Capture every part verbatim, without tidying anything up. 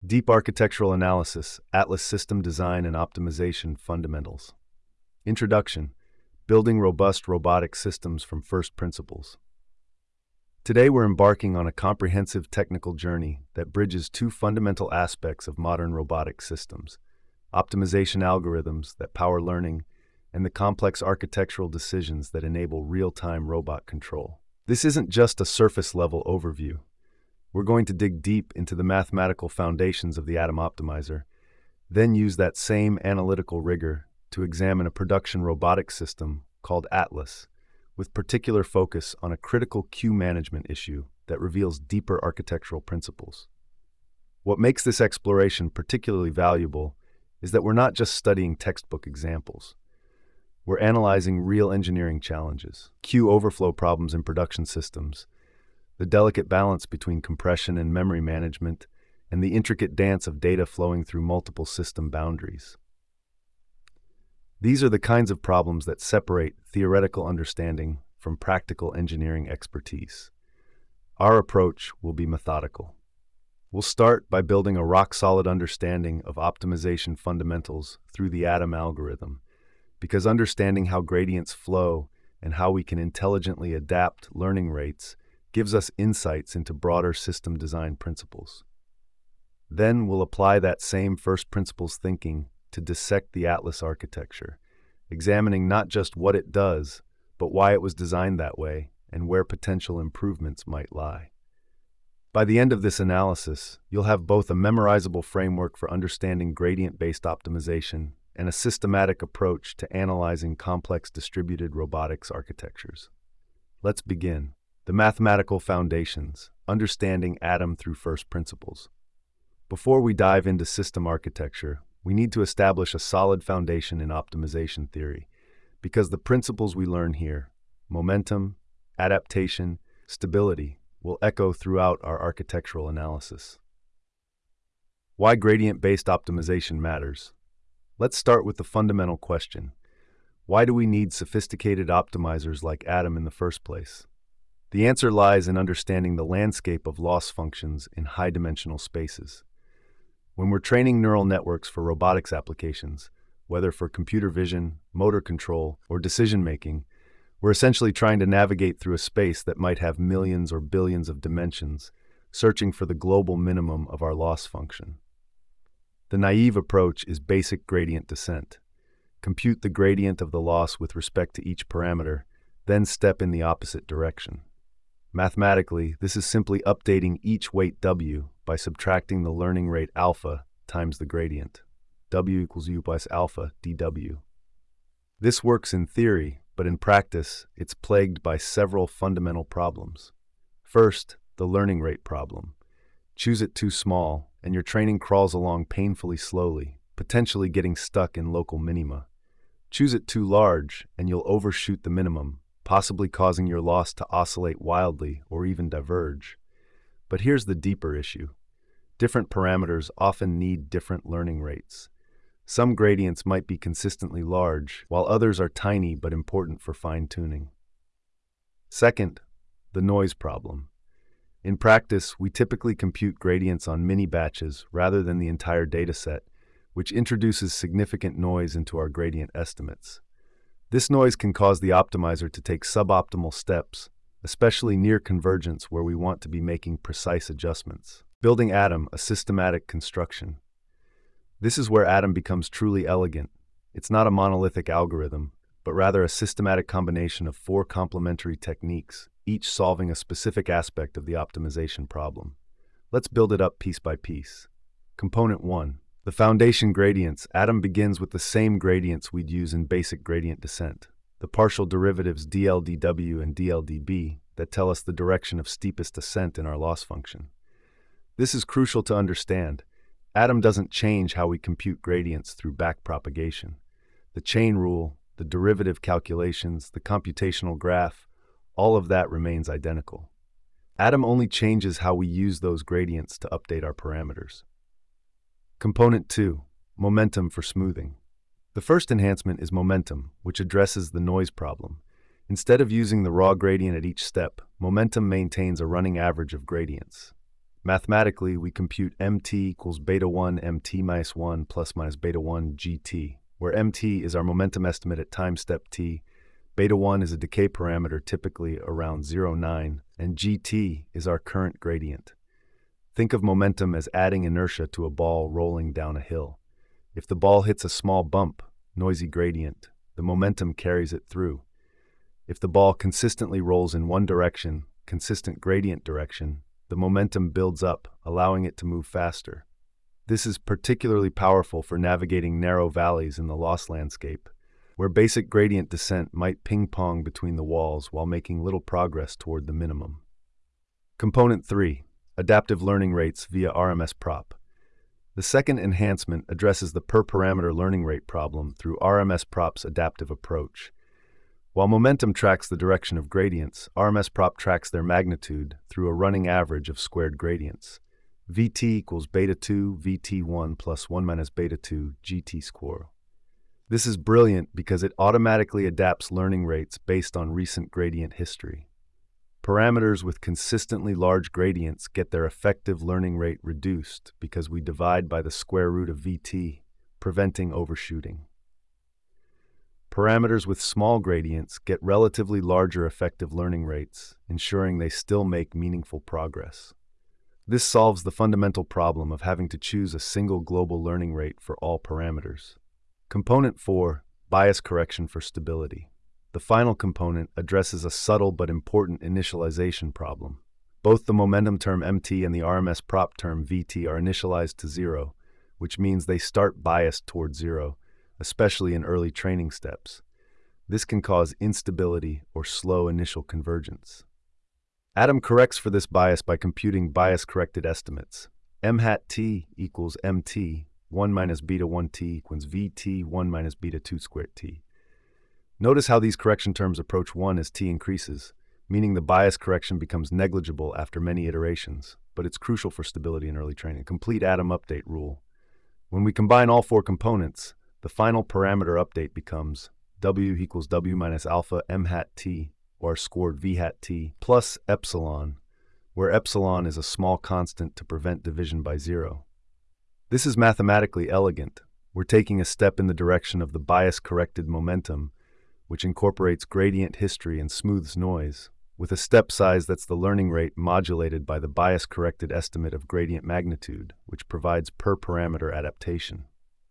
Deep Architectural Analysis, Atlas System Design and Optimization Fundamentals. Introduction: Building Robust Robotic Systems from First Principles. Today we're embarking on a comprehensive technical journey that bridges two fundamental aspects of modern robotic systems: optimization algorithms that power learning, and the complex architectural decisions that enable real-time robot control. This isn't just a surface-level overview. We're going to dig deep into the mathematical foundations of the Atom Optimizer, then use that same analytical rigor to examine a production robotic system called Atlas, with particular focus on a critical queue management issue that reveals deeper architectural principles. What makes this exploration particularly valuable is that we're not just studying textbook examples. We're analyzing real engineering challenges, queue overflow problems in production systems, the delicate balance between compression and memory management, and the intricate dance of data flowing through multiple system boundaries. These are the kinds of problems that separate theoretical understanding from practical engineering expertise. Our approach will be methodical. We'll start by building a rock-solid understanding of optimization fundamentals through the Atom algorithm, because understanding how gradients flow and how we can intelligently adapt learning rates gives us insights into broader system design principles. Then we'll apply that same first principles thinking to dissect the Atlas architecture, examining not just what it does, but why it was designed that way and where potential improvements might lie. By the end of this analysis, you'll have both a memorizable framework for understanding gradient-based optimization and a systematic approach to analyzing complex distributed robotics architectures. Let's begin. The mathematical foundations, understanding Atom through first principles. Before we dive into system architecture, we need to establish a solid foundation in optimization theory, because the principles we learn here, momentum, adaptation, stability, will echo throughout our architectural analysis. Why gradient-based optimization matters. Let's start with the fundamental question: why do we need sophisticated optimizers like Atom in the first place? The answer lies in understanding the landscape of loss functions in high-dimensional spaces. When we're training neural networks for robotics applications, whether for computer vision, motor control, or decision-making, we're essentially trying to navigate through a space that might have millions or billions of dimensions, searching for the global minimum of our loss function. The naive approach is basic gradient descent. Compute the gradient of the loss with respect to each parameter, then step in the opposite direction. Mathematically, this is simply updating each weight w by subtracting the learning rate alpha times the gradient. W equals u plus alpha dw. This works in theory, but in practice, it's plagued by several fundamental problems. First, the learning rate problem. Choose it too small, and your training crawls along painfully slowly, potentially getting stuck in local minima. Choose it too large, and you'll overshoot the minimum, possibly causing your loss to oscillate wildly or even diverge. But here's the deeper issue. Different parameters often need different learning rates. Some gradients might be consistently large, while others are tiny but important for fine-tuning. Second, the noise problem. In practice, we typically compute gradients on mini-batches rather than the entire dataset, which introduces significant noise into our gradient estimates. This noise can cause the optimizer to take suboptimal steps, especially near convergence where we want to be making precise adjustments. Building Atom, a systematic construction. This is where Atom becomes truly elegant. It's not a monolithic algorithm, but rather a systematic combination of four complementary techniques, each solving a specific aspect of the optimization problem. Let's build it up piece by piece. Component one. The foundation gradients. Atom begins with the same gradients we'd use in basic gradient descent, the partial derivatives d L d w and d L d b that tell us the direction of steepest ascent in our loss function. This is crucial to understand. Atom doesn't change how we compute gradients through backpropagation. The chain rule, the derivative calculations, the computational graph, all of that remains identical. Atom only changes how we use those gradients to update our parameters. Component two. Momentum for smoothing. The first enhancement is momentum, which addresses the noise problem. Instead of using the raw gradient at each step, momentum maintains a running average of gradients. Mathematically, we compute mt equals beta one mt minus one plus minus beta one gt, where mt is our momentum estimate at time step t, beta one is a decay parameter typically around zero point nine, and gt is our current gradient. Think of momentum as adding inertia to a ball rolling down a hill. If the ball hits a small bump, noisy gradient, the momentum carries it through. If the ball consistently rolls in one direction, consistent gradient direction, the momentum builds up, allowing it to move faster. This is particularly powerful for navigating narrow valleys in the lost landscape, where basic gradient descent might ping-pong between the walls while making little progress toward the minimum. Component three. Adaptive learning rates via R M S prop. The second enhancement addresses the per-parameter learning rate problem through R M S prop's adaptive approach. While momentum tracks the direction of gradients, R M S prop tracks their magnitude through a running average of squared gradients. Vt equals beta two V T one plus one minus beta two G T square. This is brilliant because it automatically adapts learning rates based on recent gradient history. Parameters with consistently large gradients get their effective learning rate reduced because we divide by the square root of Vt, preventing overshooting. Parameters with small gradients get relatively larger effective learning rates, ensuring they still make meaningful progress. This solves the fundamental problem of having to choose a single global learning rate for all parameters. Component four. Bias correction for stability. The final component addresses a subtle but important initialization problem. Both the momentum term mt and the R M S prop term Vt are initialized to zero, which means they start biased toward zero, especially in early training steps. This can cause instability or slow initial convergence. Adam corrects for this bias by computing bias-corrected estimates. M hat t equals mt, one minus beta one t equals vt, one minus beta two squared t. Notice how these correction terms approach one as t increases, meaning the bias correction becomes negligible after many iterations, but it's crucial for stability in early training. Complete Adam update rule. When we combine all four components, the final parameter update becomes w equals w minus alpha m hat t, or scored v hat t, plus epsilon, where epsilon is a small constant to prevent division by zero. This is mathematically elegant. We're taking a step in the direction of the bias-corrected momentum, which incorporates gradient history and smooths noise, with a step size that's the learning rate modulated by the bias-corrected estimate of gradient magnitude, which provides per-parameter adaptation.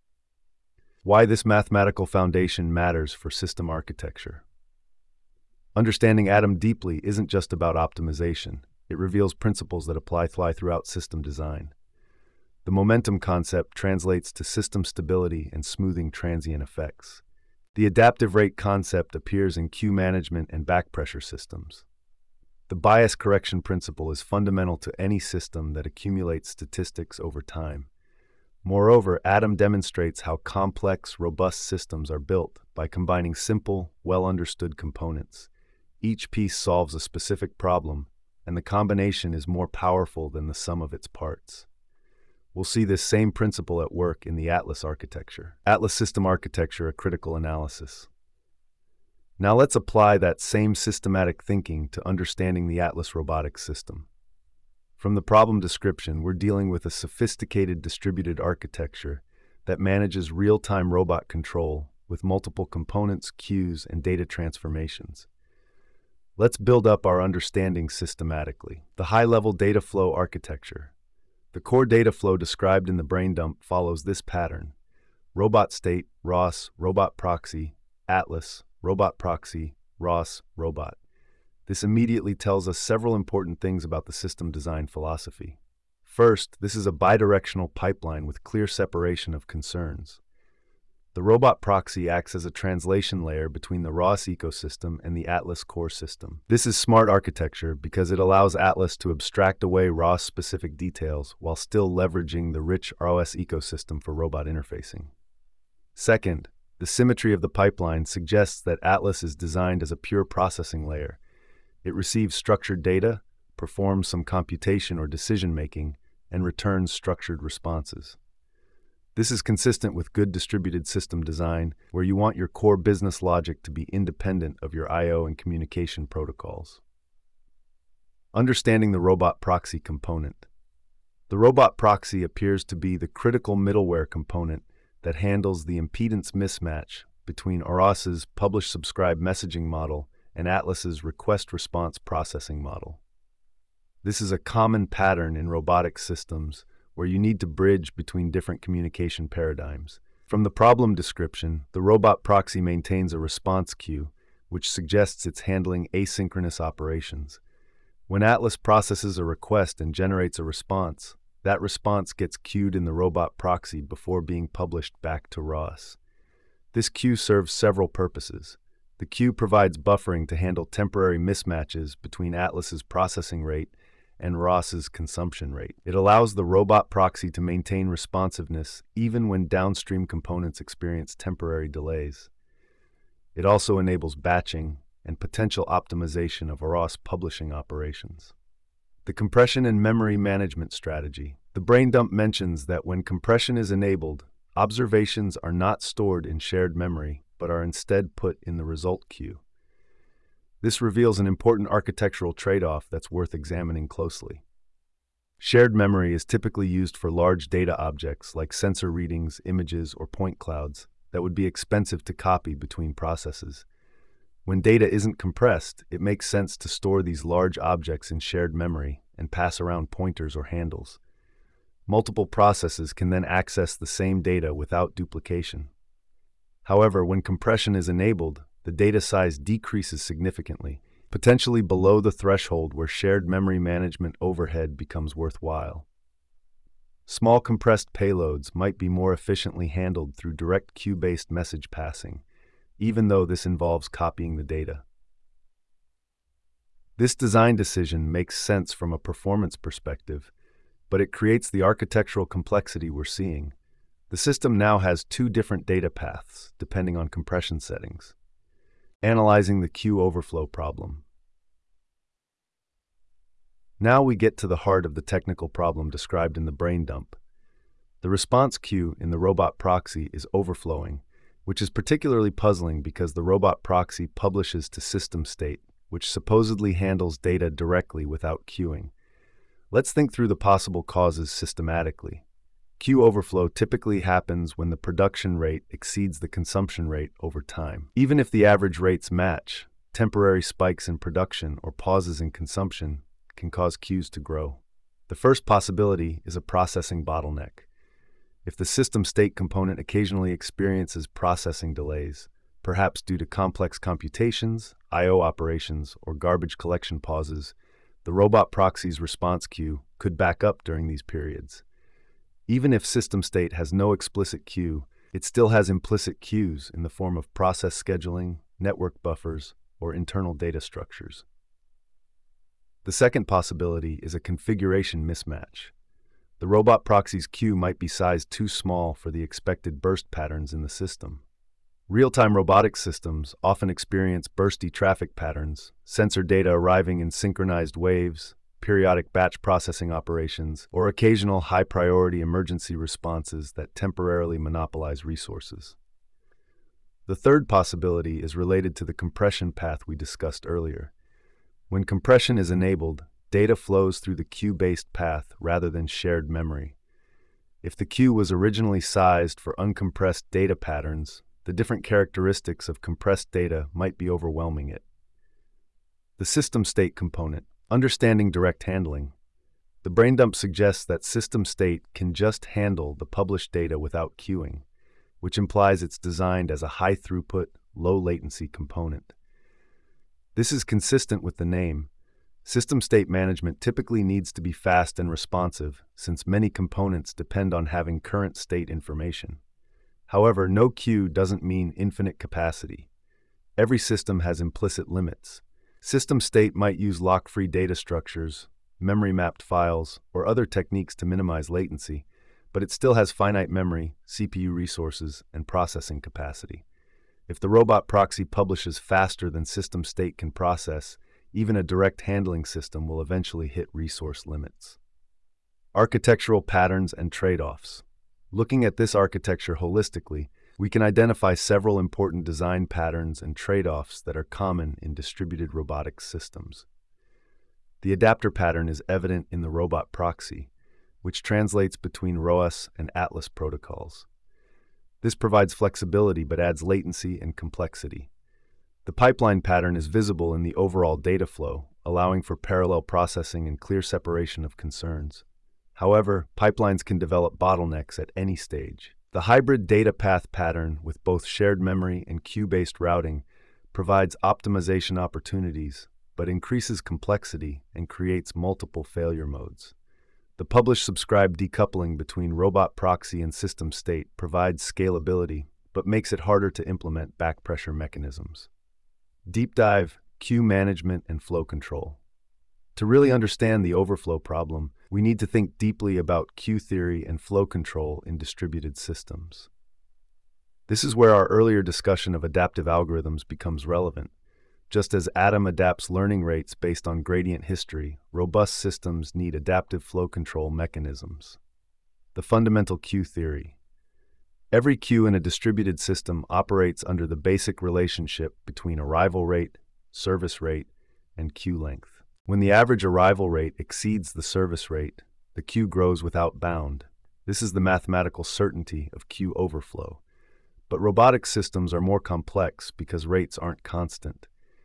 Why this mathematical foundation matters for system architecture. Understanding Adam deeply isn't just about optimization. It reveals principles that apply throughout system design. The momentum concept translates to system stability and smoothing transient effects. The adaptive rate concept appears in queue management and back pressure systems. The bias correction principle is fundamental to any system that accumulates statistics over time. Moreover, Adam demonstrates how complex, robust systems are built by combining simple, well-understood components. Each piece solves a specific problem, and the combination is more powerful than the sum of its parts. We'll see this same principle at work in the Atlas architecture. Atlas System Architecture, a critical analysis. Now let's apply that same systematic thinking to understanding the Atlas robotics system. From the problem description, we're dealing with a sophisticated distributed architecture that manages real-time robot control with multiple components, queues, and data transformations. Let's build up our understanding systematically. The high-level data flow architecture. The core data flow described in the brain dump follows this pattern: robot state, R O S, robot proxy, Atlas, robot proxy, R O S, robot. This immediately tells us several important things about the system design philosophy. First, this is a bidirectional pipeline with clear separation of concerns. The robot proxy acts as a translation layer between the R O S ecosystem and the Atlas core system. This is smart architecture because it allows Atlas to abstract away R O S-specific details while still leveraging the rich R O S ecosystem for robot interfacing. Second, the symmetry of the pipeline suggests that Atlas is designed as a pure processing layer. It receives structured data, performs some computation or decision-making, and returns structured responses. This is consistent with good distributed system design, where you want your core business logic to be independent of your I O and communication protocols. Understanding the robot proxy component. The robot proxy appears to be the critical middleware component that handles the impedance mismatch between Oros's publish-subscribe messaging model and Atlas's request-response processing model. This is a common pattern in robotics systems where you need to bridge between different communication paradigms. From the problem description, the robot proxy maintains a response queue, which suggests it's handling asynchronous operations. When Atlas processes a request and generates a response, that response gets queued in the robot proxy before being published back to R O S. This queue serves several purposes. The queue provides buffering to handle temporary mismatches between Atlas's processing rate and R O S's consumption rate. It allows the robot proxy to maintain responsiveness even when downstream components experience temporary delays. It also enables batching and potential optimization of R O S publishing operations. The compression and memory management strategy. The brain dump mentions that when compression is enabled, observations are not stored in shared memory, but are instead put in the result queue. This reveals an important architectural trade-off that's worth examining closely. Shared memory is typically used for large data objects like sensor readings, images, or point clouds that would be expensive to copy between processes. When data isn't compressed, it makes sense to store these large objects in shared memory and pass around pointers or handles. Multiple processes can then access the same data without duplication. However, when compression is enabled, the data size decreases significantly, potentially below the threshold where shared memory management overhead becomes worthwhile. Small compressed payloads might be more efficiently handled through direct queue-based message passing, even though this involves copying the data. This design decision makes sense from a performance perspective, but it creates the architectural complexity we're seeing. The system now has two different data paths, depending on compression settings. Analyzing the queue overflow problem. Now we get to the heart of the technical problem described in the brain dump. The response queue in the robot proxy is overflowing, which is particularly puzzling because the robot proxy publishes to system state, which supposedly handles data directly without queuing. Let's think through the possible causes systematically. Queue overflow typically happens when the production rate exceeds the consumption rate over time. Even if the average rates match, temporary spikes in production or pauses in consumption can cause queues to grow. The first possibility is a processing bottleneck. If the system state component occasionally experiences processing delays, perhaps due to complex computations, I O operations, or garbage collection pauses, the robot proxy's response queue could back up during these periods. Even if system state has no explicit queue, it still has implicit queues in the form of process scheduling, network buffers, or internal data structures. The second possibility is a configuration mismatch. The robot proxy's queue might be sized too small for the expected burst patterns in the system. Real-time robotic systems often experience bursty traffic patterns, sensor data arriving in synchronized waves, periodic batch processing operations, or occasional high-priority emergency responses that temporarily monopolize resources. The third possibility is related to the compression path we discussed earlier. When compression is enabled, data flows through the queue-based path rather than shared memory. If the queue was originally sized for uncompressed data patterns, the different characteristics of compressed data might be overwhelming it. The system state component. Understanding direct handling. The brain dump suggests that system state can just handle the published data without queuing, which implies it's designed as a high-throughput, low-latency component. This is consistent with the name. System state management typically needs to be fast and responsive, since many components depend on having current state information. However, no queue doesn't mean infinite capacity. Every system has implicit limits. System state might use lock-free data structures, memory-mapped files, or other techniques to minimize latency, but it still has finite memory, C P U resources, and processing capacity. If the robot proxy publishes faster than system state can process, even a direct handling system will eventually hit resource limits. Architectural patterns and trade-offs. Looking at this architecture holistically, we can identify several important design patterns and trade-offs that are common in distributed robotics systems. The adapter pattern is evident in the robot proxy. which translates between R O A S and Atlas protocols. This provides flexibility but adds latency and complexity. The pipeline pattern is visible in the overall data flow, allowing for parallel processing and clear separation of concerns. However, pipelines can develop bottlenecks at any stage. The hybrid data path pattern with both shared memory and queue-based routing provides optimization opportunities, but increases complexity and creates multiple failure modes. The publish-subscribe decoupling between robot proxy and system state provides scalability, but makes it harder to implement backpressure mechanisms. Deep dive, queue management, and flow control. To really understand the overflow problem, we need to think deeply about queue theory and flow control in distributed systems. This is where our earlier discussion of adaptive algorithms becomes relevant. Just as Adam adapts learning rates based on gradient history, robust systems need adaptive flow control mechanisms. The fundamental queue theory. Every queue in a distributed system operates under the basic relationship between arrival rate, service rate, and queue length. When the average arrival rate exceeds the service rate, the queue grows without bound. This is the mathematical certainty of queue overflow. But robotic systems are more complex because rates aren't constant.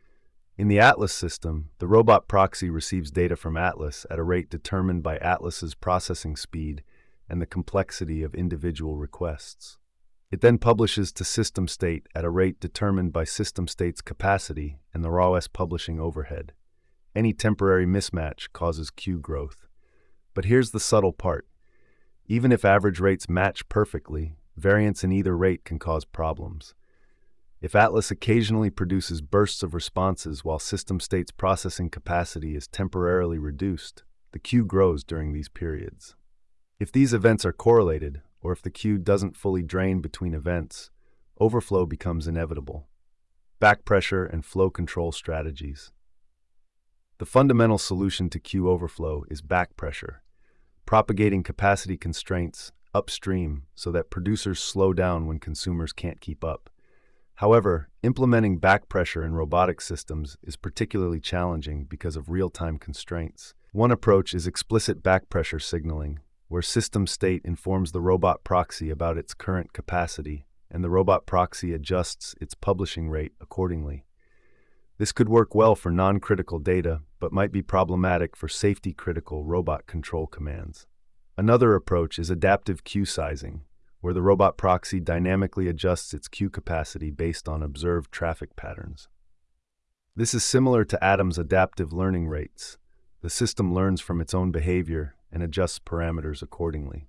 In the Atlas system, the robot proxy receives data from Atlas at a rate determined by Atlas's processing speed and the complexity of individual requests. It then publishes to system state at a rate determined by system state's capacity and the R O A S publishing overhead. Any temporary mismatch causes queue growth. But here's the subtle part. Even if average rates match perfectly, variance in either rate can cause problems. If Atlas occasionally produces bursts of responses while system state's processing capacity is temporarily reduced, the queue grows during these periods. If these events are correlated, or if the queue doesn't fully drain between events, overflow becomes inevitable. Backpressure and flow control strategies. The fundamental solution to queue overflow is backpressure, propagating capacity constraints upstream so that producers slow down when consumers can't keep up. However, implementing backpressure in robotic systems is particularly challenging because of real-time constraints. One approach is explicit backpressure signaling, where system state informs the robot proxy about its current capacity, and the robot proxy adjusts its publishing rate accordingly. This could work well for non-critical data, but might be problematic for safety-critical robot control commands. Another approach is adaptive queue sizing, where the robot proxy dynamically adjusts its queue capacity based on observed traffic patterns. This is similar to Adam's adaptive learning rates. The system learns from its own behavior and adjusts parameters accordingly.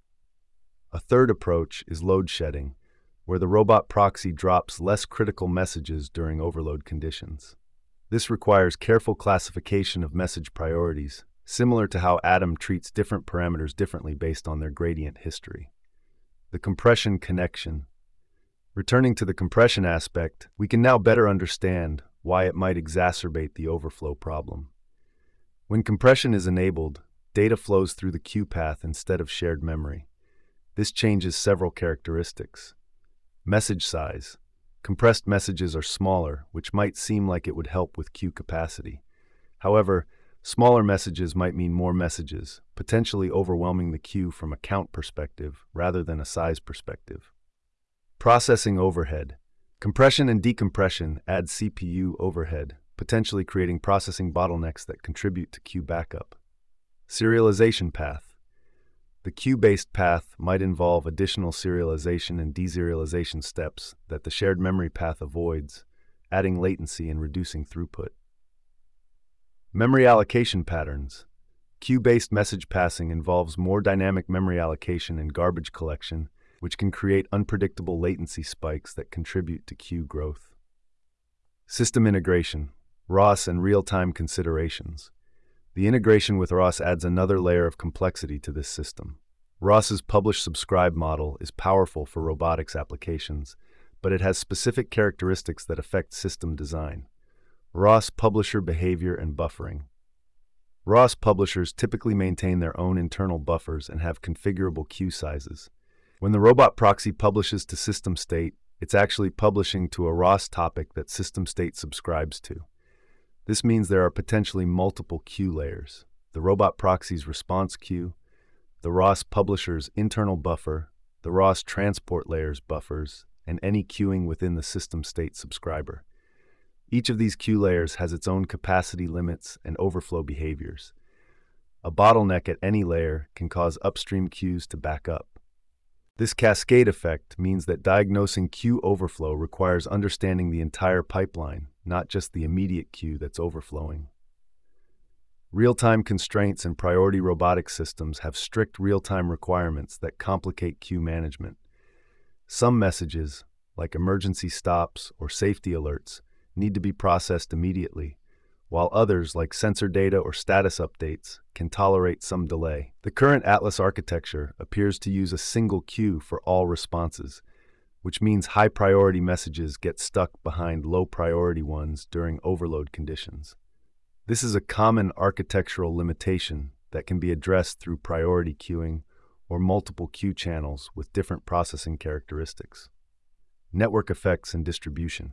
A third approach is load shedding, where the robot proxy drops less critical messages during overload conditions. This requires careful classification of message priorities, similar to how Adam treats different parameters differently based on their gradient history. The compression connection. Returning to the compression aspect, we can now better understand why it might exacerbate the overflow problem. When compression is enabled, data flows through the queue path instead of shared memory. This changes several characteristics. Message size. Compressed messages are smaller, which might seem like it would help with queue capacity. However, smaller messages might mean more messages, potentially overwhelming the queue from a count perspective rather than a size perspective. Processing overhead. Compression and decompression add C P U overhead, potentially creating processing bottlenecks that contribute to queue backup. Serialization path. The queue-based path might involve additional serialization and deserialization steps that the shared memory path avoids, adding latency and reducing throughput. Memory allocation patterns. Queue-based message passing involves more dynamic memory allocation and garbage collection, which can create unpredictable latency spikes that contribute to queue growth. System integration, R O S and real-time considerations. The integration with R O S adds another layer of complexity to this system. R O S's publish-subscribe model is powerful for robotics applications, but it has specific characteristics that affect system design. R O S publisher behavior and buffering. R O S publishers typically maintain their own internal buffers and have configurable queue sizes. When the robot proxy publishes to system state, it's actually publishing to a R O S topic that system state subscribes to. This means there are potentially multiple queue layers: the robot proxy's response queue, the R O S publisher's internal buffer, the R O S transport layer's buffers, and any queuing within the system state subscriber. Each of these queue layers has its own capacity limits and overflow behaviors. A bottleneck at any layer can cause upstream queues to back up. This cascade effect means that diagnosing queue overflow requires understanding the entire pipeline, not just the immediate queue that's overflowing. Real-time constraints and priority robotic systems have strict real-time requirements that complicate queue management. Some messages, like emergency stops or safety alerts, need to be processed immediately, while others, like sensor data or status updates, can tolerate some delay. The current Atlas architecture appears to use a single queue for all responses, which means high-priority messages get stuck behind low-priority ones during overload conditions. This is a common architectural limitation that can be addressed through priority queuing or multiple queue channels with different processing characteristics. Network effects and distribution.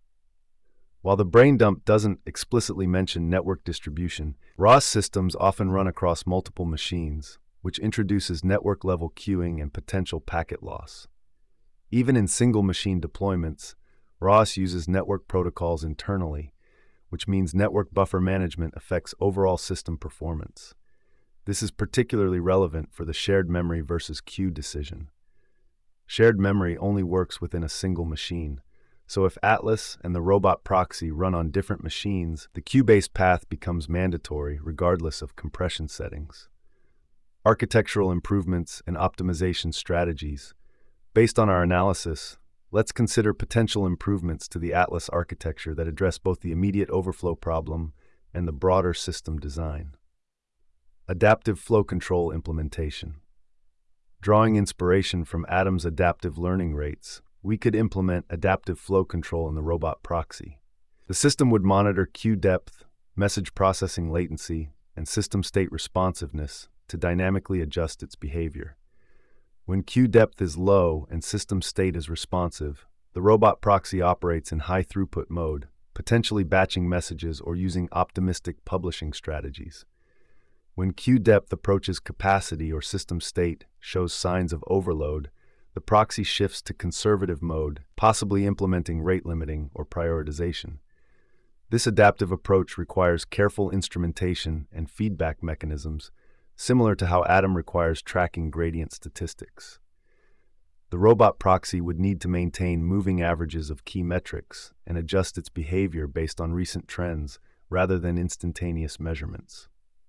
While the brain dump doesn't explicitly mention network distribution, R O S systems often run across multiple machines, which introduces network-level queuing and potential packet loss. Even in single machine deployments, R O S uses network protocols internally, which means network buffer management affects overall system performance. This is particularly relevant for the shared memory versus queue decision. Shared memory only works within a single machine, so if Atlas and the robot proxy run on different machines, the queue-based path becomes mandatory regardless of compression settings. Architectural improvements and optimization strategies. Based on our analysis, let's consider potential improvements to the Atlas architecture that address both the immediate overflow problem and the broader system design. Adaptive flow control implementation. Drawing inspiration from Adam's adaptive learning rates, we could implement adaptive flow control in the robot proxy. The system would monitor queue depth, message processing latency, and system state responsiveness to dynamically adjust its behavior. When queue depth is low and system state is responsive, the robot proxy operates in high throughput mode, potentially batching messages or using optimistic publishing strategies. When queue depth approaches capacity or system state shows signs of overload, the proxy shifts to conservative mode, possibly implementing rate limiting or prioritization. This adaptive approach requires careful instrumentation and feedback mechanisms, similar to how Adam requires tracking gradient statistics. The robot proxy would need to maintain moving averages of key metrics and adjust its behavior based on recent trends rather than instantaneous measurements.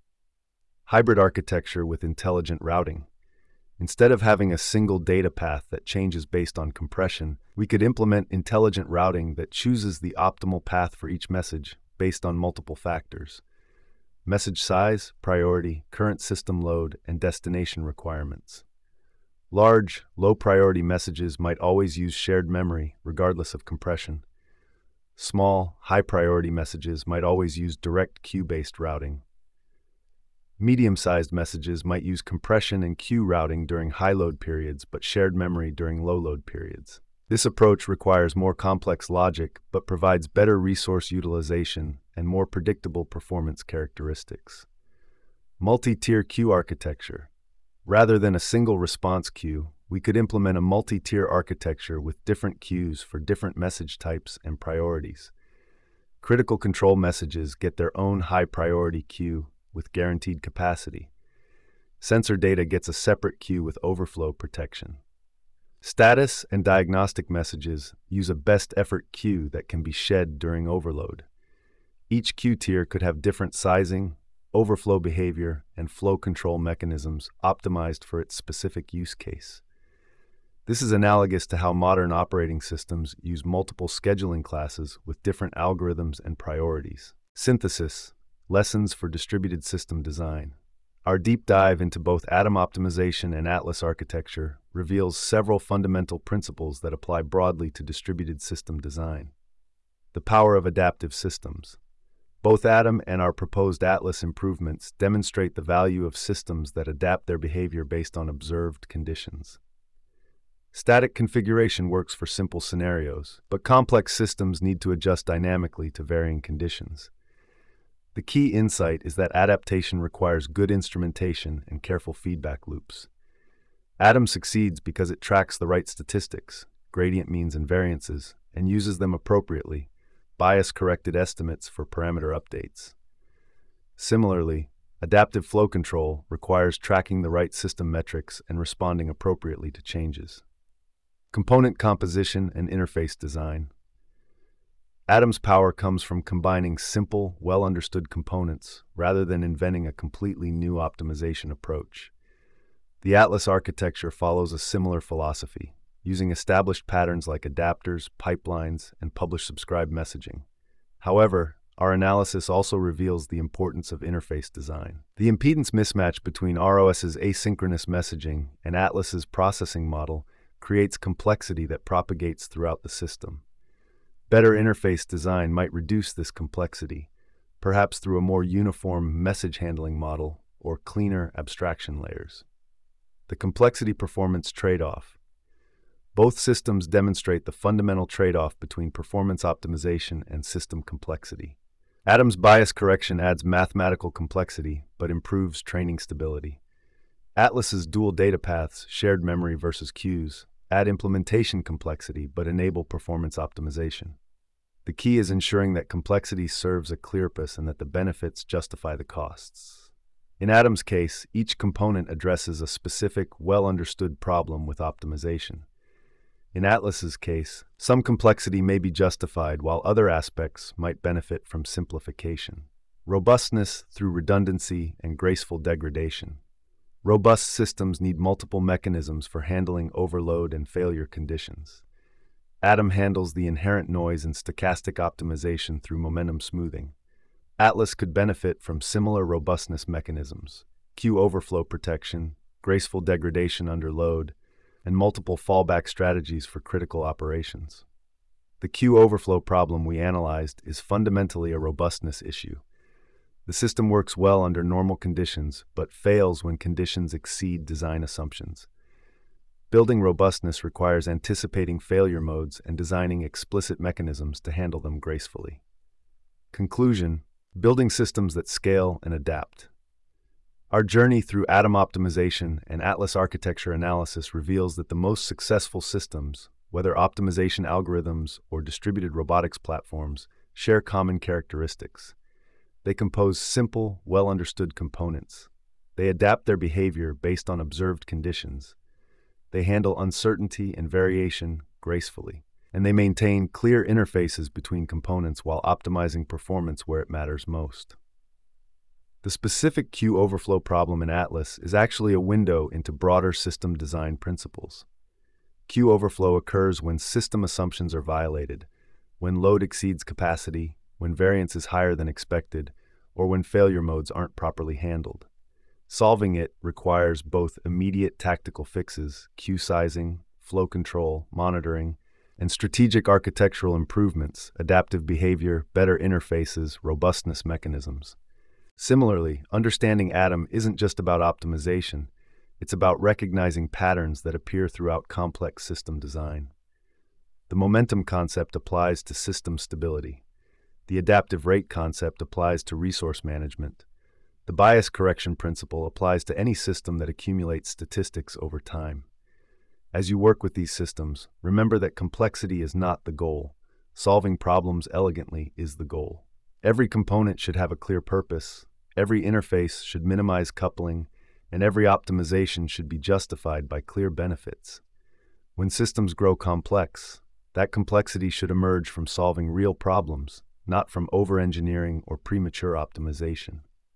Hybrid architecture with intelligent routing. Instead of having a single data path that changes based on compression, we could implement intelligent routing that chooses the optimal path for each message based on multiple factors: message size, priority, current system load, and destination requirements. Large, low-priority messages might always use shared memory, regardless of compression. Small, high-priority messages might always use direct queue-based routing. Medium-sized messages might use compression and queue routing during high-load periods, but shared memory during low-load periods. This approach requires more complex logic, but provides better resource utilization and more predictable performance characteristics. Multi-tier queue architecture. Rather than a single response queue, we could implement a multi-tier architecture with different queues for different message types and priorities. Critical control messages get their own high-priority queue with guaranteed capacity. Sensor data gets a separate queue with overflow protection. Status and diagnostic messages use a best effort queue that can be shed during overload. Each queue tier could have different sizing, overflow behavior, and flow control mechanisms optimized for its specific use case. This is analogous to how modern operating systems use multiple scheduling classes with different algorithms and priorities. Synthesis. Lessons for distributed system design. Our deep dive into both Atom optimization and Atlas architecture reveals several fundamental principles that apply broadly to distributed system design. The power of adaptive systems. Both Atom and our proposed Atlas improvements demonstrate the value of systems that adapt their behavior based on observed conditions. Static configuration works for simple scenarios, but complex systems need to adjust dynamically to varying conditions. The key insight is that adaptation requires good instrumentation and careful feedback loops. ADAM succeeds because it tracks the right statistics, gradient means and variances, and uses them appropriately, bias-corrected estimates for parameter updates. Similarly, adaptive flow control requires tracking the right system metrics and responding appropriately to changes. Component composition and interface design. ADAM's power comes from combining simple, well-understood components rather than inventing a completely new optimization approach. The Atlas architecture follows a similar philosophy, using established patterns like adapters, pipelines, and publish-subscribe messaging. However, our analysis also reveals the importance of interface design. The impedance mismatch between ROS's asynchronous messaging and Atlas's processing model creates complexity that propagates throughout the system. Better interface design might reduce this complexity, perhaps through a more uniform message handling model or cleaner abstraction layers. The complexity-performance trade-off. Both systems demonstrate the fundamental trade-off between performance optimization and system complexity. ADAM's bias correction adds mathematical complexity but improves training stability. Atlas's dual data paths, shared memory versus queues, add implementation complexity but enable performance optimization. The key is ensuring that complexity serves a clear purpose and that the benefits justify the costs. In ADAM's case, each component addresses a specific, well-understood problem with optimization. In Atlas's case, some complexity may be justified while other aspects might benefit from simplification. Robustness through redundancy and graceful degradation. Robust systems need multiple mechanisms for handling overload and failure conditions. ADAM handles the inherent noise and stochastic optimization through momentum smoothing. Atlas could benefit from similar robustness mechanisms, queue overflow protection, graceful degradation under load, and multiple fallback strategies for critical operations. The queue overflow problem we analyzed is fundamentally a robustness issue. The system works well under normal conditions, but fails when conditions exceed design assumptions. Building robustness requires anticipating failure modes and designing explicit mechanisms to handle them gracefully. Conclusion: building systems that scale and adapt. Our journey through ADAM optimization and Atlas architecture analysis reveals that the most successful systems, whether optimization algorithms or distributed robotics platforms, share common characteristics. They compose simple, well-understood components. They adapt their behavior based on observed conditions. They handle uncertainty and variation gracefully. And they maintain clear interfaces between components while optimizing performance where it matters most. The specific queue overflow problem in Atlas is actually a window into broader system design principles. Queue overflow occurs when system assumptions are violated, when load exceeds capacity, when variance is higher than expected, or when failure modes aren't properly handled. Solving it requires both immediate tactical fixes, queue sizing, flow control, monitoring, and strategic architectural improvements, adaptive behavior, better interfaces, robustness mechanisms. Similarly, understanding ADAM isn't just about optimization, it's about recognizing patterns that appear throughout complex system design. The momentum concept applies to system stability. The adaptive rate concept applies to resource management. The bias correction principle applies to any system that accumulates statistics over time. As you work with these systems, remember that complexity is not the goal. Solving problems elegantly is the goal. Every component should have a clear purpose, every interface should minimize coupling, and every optimization should be justified by clear benefits. When systems grow complex, that complexity should emerge from solving real problems, not from over-engineering or premature optimization.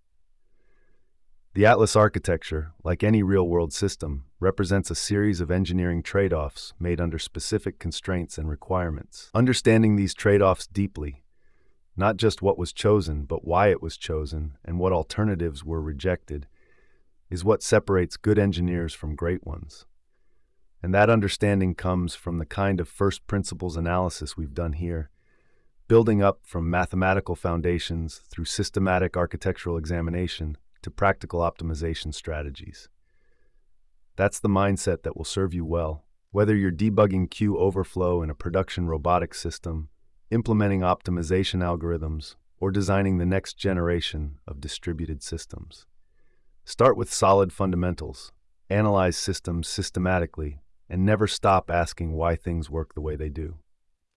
The Atlas architecture, like any real-world system, represents a series of engineering trade-offs made under specific constraints and requirements. Understanding these trade-offs deeply, not just what was chosen, but why it was chosen and what alternatives were rejected, is what separates good engineers from great ones. And that understanding comes from the kind of first principles analysis we've done here, building up from mathematical foundations through systematic architectural examination to practical optimization strategies. That's the mindset that will serve you well, whether you're debugging queue overflow in a production robotics system, implementing optimization algorithms, or designing the next generation of distributed systems. Start with solid fundamentals, analyze systems systematically, and never stop asking why things work the way they do.